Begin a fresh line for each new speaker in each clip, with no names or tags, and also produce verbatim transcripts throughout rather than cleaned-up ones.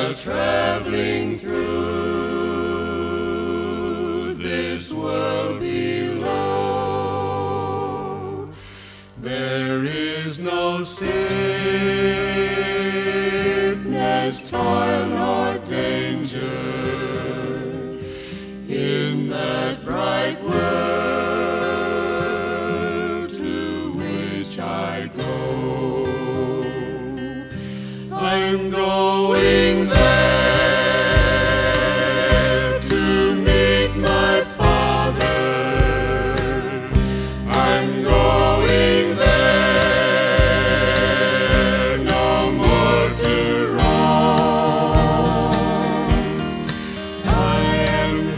while traveling through this world below. There is no sickness, toil, nor danger in that bright world to which I go. I'm going there to meet my Father. I'm going there no more to roam. I am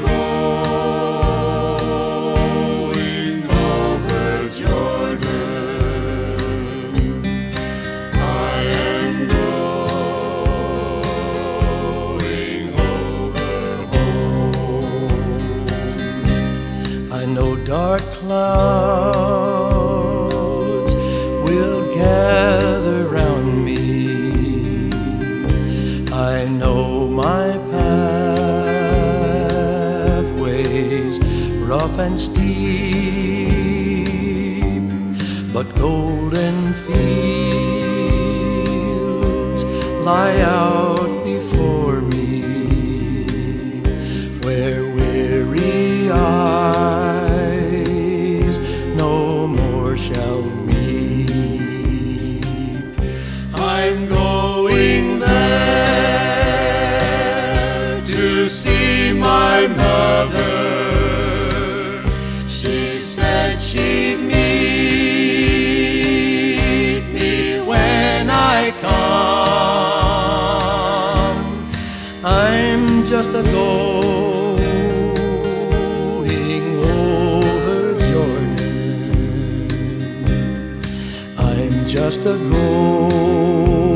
going over Jordan. I am going over home. I know dark clouds will gather round me. I know my pathways rough and steep, but golden fields lie out before me, where weary eyes no more shall weep. I'm going there to see my mother. She said she'd meet me when I come. I'm just a going over Jordan. I'm just a going